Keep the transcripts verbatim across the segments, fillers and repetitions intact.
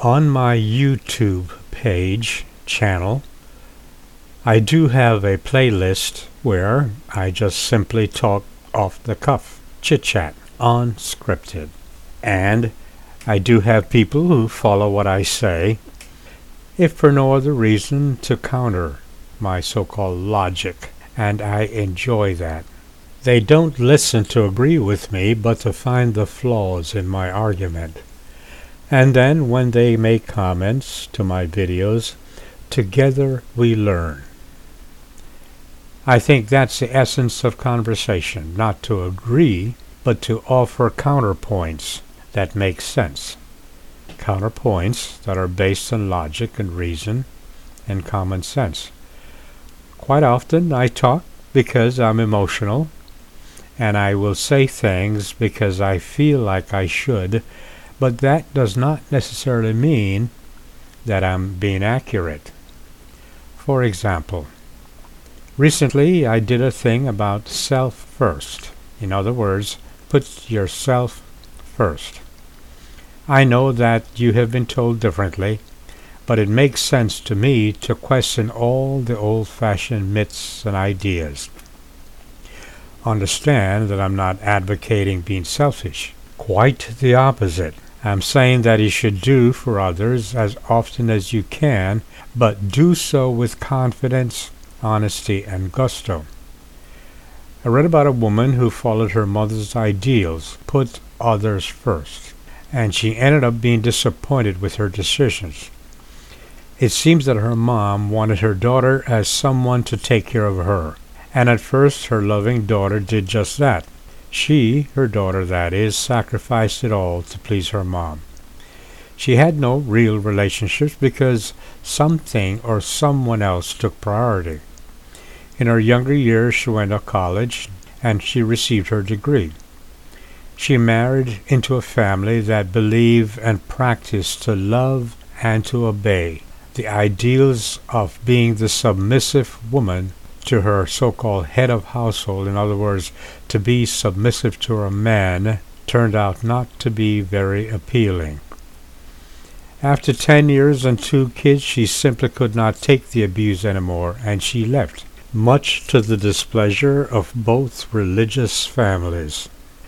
On my YouTube page channel, I do have a playlist where I just simply talk off the cuff, chit-chat, unscripted. And I do have people who follow what I say, if for no other reason to counter my so-called logic, and I enjoy that. They don't listen to agree with me, but to find the flaws in my argument. And then when they make comments to my videos, together we learn. I think that's the essence of conversation, not to agree, but to offer counterpoints that make sense. Counterpoints that are based on logic and reason and common sense. Quite often I talk because I'm emotional, and I will say things because I feel like I should, but that does not necessarily mean that I'm being accurate. For example, recently I did a thing about self first. In other words, put yourself first. I know that you have been told differently, but it makes sense to me to question all the old-fashioned myths and ideas. Understand that I'm not advocating being selfish. Quite the opposite. I'm saying that you should do for others as often as you can, but do so with confidence, honesty, and gusto. I read about a woman who followed her mother's ideals, put others first, and she ended up being disappointed with her decisions. It seems that her mom wanted her daughter as someone to take care of her, and at first her loving daughter did just that. She, her daughter that is, sacrificed it all to please her mom. She had no real relationships because something or someone else took priority. In her younger years she went to college and she received her degree. She married into a family that believed and practiced to love and to obey, the ideals of being the submissive woman to her so-called head of household, in other words, to be submissive to her man, turned out not to be very appealing. After ten years and two kids, she simply could not take the abuse anymore, and she left, much to the displeasure of both religious families.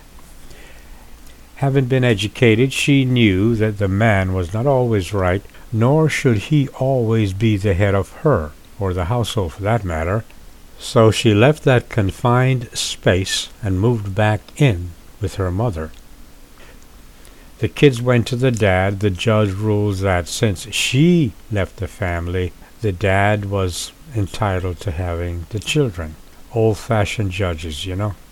Having been educated, she knew that the man was not always right, nor should he always be the head of her, or the household for that matter. So she left that confined space and moved back in with her mother. The kids went to the dad. The judge rules that since she left the family, the dad was entitled to having the children. Old-fashioned judges, you know.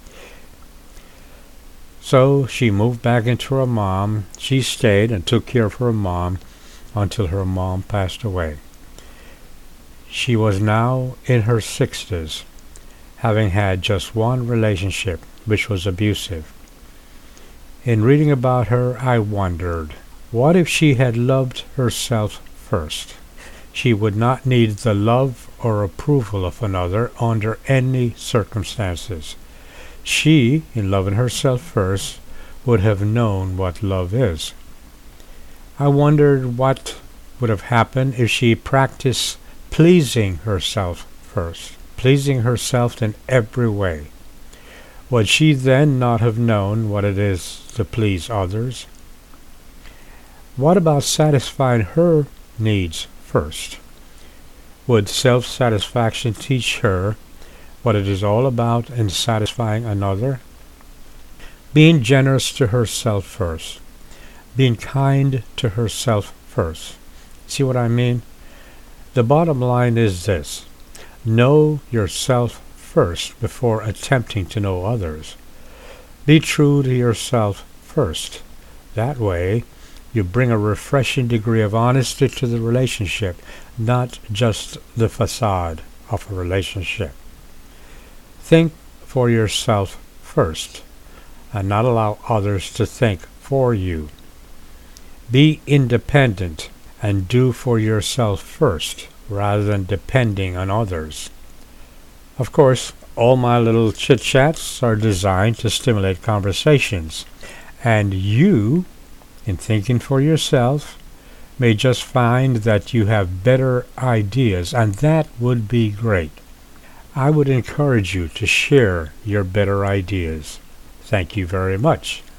So she moved back into her mom. She stayed and took care of her mom until her mom passed away. She was now in her sixties, having had just one relationship, which was abusive. In reading about her, I wondered, what if she had loved herself first? She would not need the love or approval of another under any circumstances. She, in loving herself first, would have known what love is. I wondered what would have happened if she practiced pleasing herself first, pleasing herself in every way. Would she then not have known what it is to please others? What about satisfying her needs first? Would self-satisfaction teach her what it is all about in satisfying another? Being generous to herself first, being kind to herself first. See what I mean? The bottom line is this: know yourself first before attempting to know others. Be true to yourself first. That way, you bring a refreshing degree of honesty to the relationship, not just the facade of a relationship. Think for yourself first, and not allow others to think for you. Be independent and do for yourself first, rather than depending on others. Of course, all my little chit-chats are designed to stimulate conversations, and you, in thinking for yourself, may just find that you have better ideas, and that would be great. I would encourage you to share your better ideas. Thank you very much.